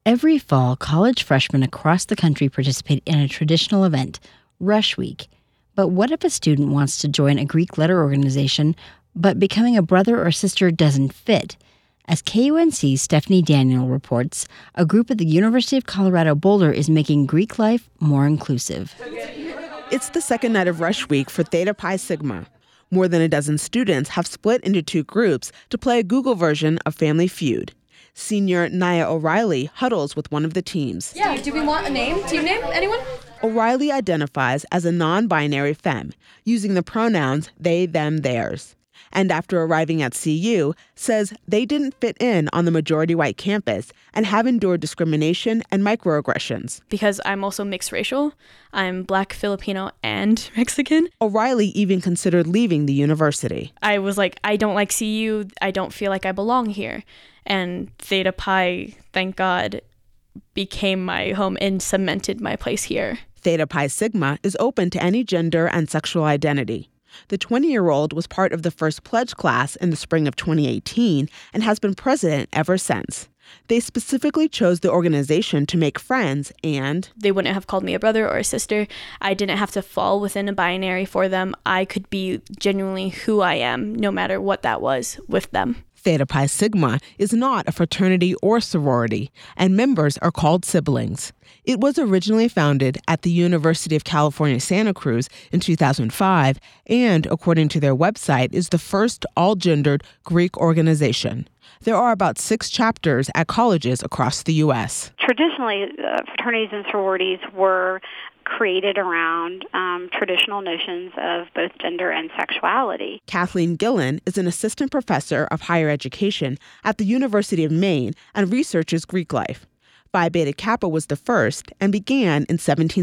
Every fall, college freshmen across the country participate in a traditional event, Rush Week. But what if a student wants to join a Greek letter organization, but becoming a brother or sister doesn't fit? As KUNC's Stephanie Daniel reports, a group at the University of Colorado Boulder is making Greek life more inclusive. It's the second night of Rush Week for Theta Pi Sigma. More than a dozen students have split into two groups to play a Google version of Family Feud. Senior Nia O'Reilly huddles with one of the teams. Yeah, do we want a name? Team name? Anyone? O'Reilly identifies as a non-binary femme, using the pronouns they, them, theirs. And after arriving at CU, says they didn't fit in on the majority white campus and have endured discrimination and microaggressions. Because I'm also mixed racial. I'm Black, Filipino, and Mexican. O'Reilly even considered leaving the university. I was like, I don't like CU. I don't feel like I belong here. And Theta Pi, thank God, became my home and cemented my place here. Theta Pi Sigma is open to any gender and sexual identity. The 20-year-old was part of the first pledge class in the spring of 2018 and has been president ever since. They specifically chose the organization to make friends and... They wouldn't have called me a brother or a sister. I didn't have to fall within a binary for them. I could be genuinely who I am, no matter what that was, with them. Theta Pi Sigma is not a fraternity or sorority, and members are called siblings. It was originally founded at the University of California, Santa Cruz in 2005, and, according to their website, is the first all-gendered Greek organization. There are about 6 chapters at colleges across the U.S. Traditionally, fraternities and sororities were created around traditional notions of both gender and sexuality. Kathleen Gillen is an assistant professor of higher education at the University of Maine and researches Greek life. Phi Beta Kappa was the first and began in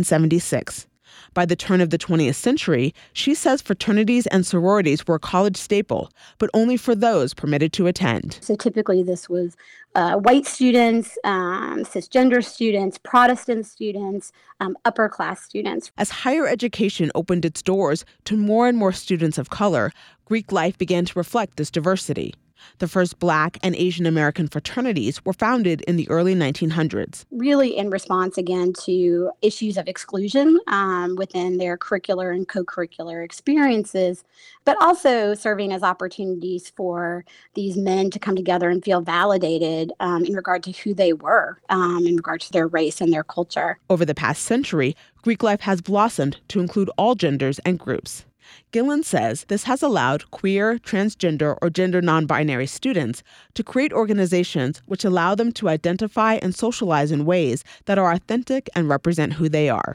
1776. By the turn of the 20th century, she says fraternities and sororities were a college staple, but only for those permitted to attend. So typically this was white students, cisgender students, Protestant students, upper class students. As higher education opened its doors to more and more students of color, Greek life began to reflect this diversity. The first Black and Asian American fraternities were founded in the early 1900s. Really in response, again, to issues of exclusion within their curricular and co-curricular experiences, but also serving as opportunities for these men to come together and feel validated in regard to who they were, in regard to their race and their culture. Over the past century, Greek life has blossomed to include all genders and groups. Gillen says this has allowed queer, transgender, or gender non-binary students to create organizations which allow them to identify and socialize in ways that are authentic and represent who they are.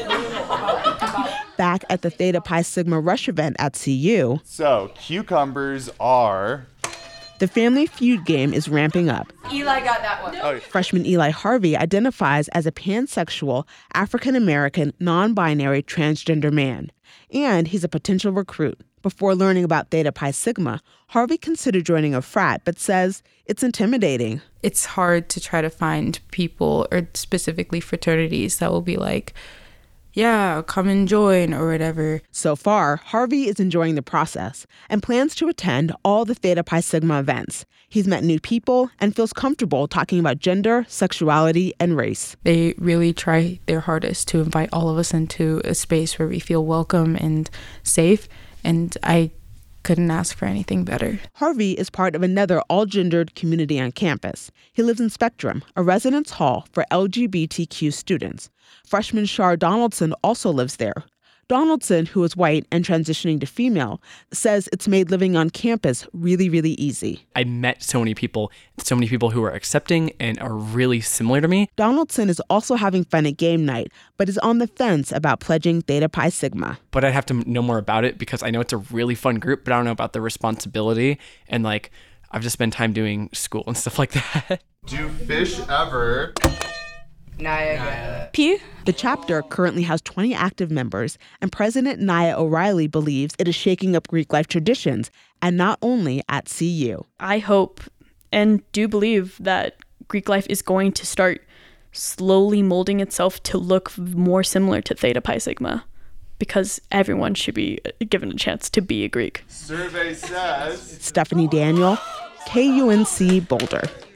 Back at the Theta Pi Sigma Rush event at CU. So, cucumbers are... The Family Feud game is ramping up. Eli got that one. Oh. Freshman Eli Harvey identifies as a pansexual, African-American, non-binary, transgender man. And he's a potential recruit. Before learning about Theta Pi Sigma, Harvey considered joining a frat, but says it's intimidating. It's hard to try to find people, or specifically fraternities, that will be like, yeah, come and join or whatever. So far, Harvey is enjoying the process and plans to attend all the Theta Pi Sigma events. He's met new people and feels comfortable talking about gender, sexuality, and race. They really try their hardest to invite all of us into a space where we feel welcome and safe, and I couldn't ask for anything better. Harvey is part of another all-gendered community on campus. He lives in Spectrum, a residence hall for LGBTQ students. Freshman Shar Donaldson also lives there. Donaldson, who is white and transitioning to female, says it's made living on campus really, really easy. I met so many people who are accepting and are really similar to me. Donaldson is also having fun at game night, but is on the fence about pledging Theta Pi Sigma. But I'd have to know more about it because I know it's a really fun group, but I don't know about the responsibility. And I've just spent time doing school and stuff like that. Do fish ever... P? The chapter currently has 20 active members, and President Nia O'Reilly believes it is shaking up Greek life traditions, and not only at CU. I hope and do believe that Greek life is going to start slowly molding itself to look more similar to Theta Pi Sigma, because everyone should be given a chance to be a Greek. Survey says... Stephanie Daniel, KUNC Boulder.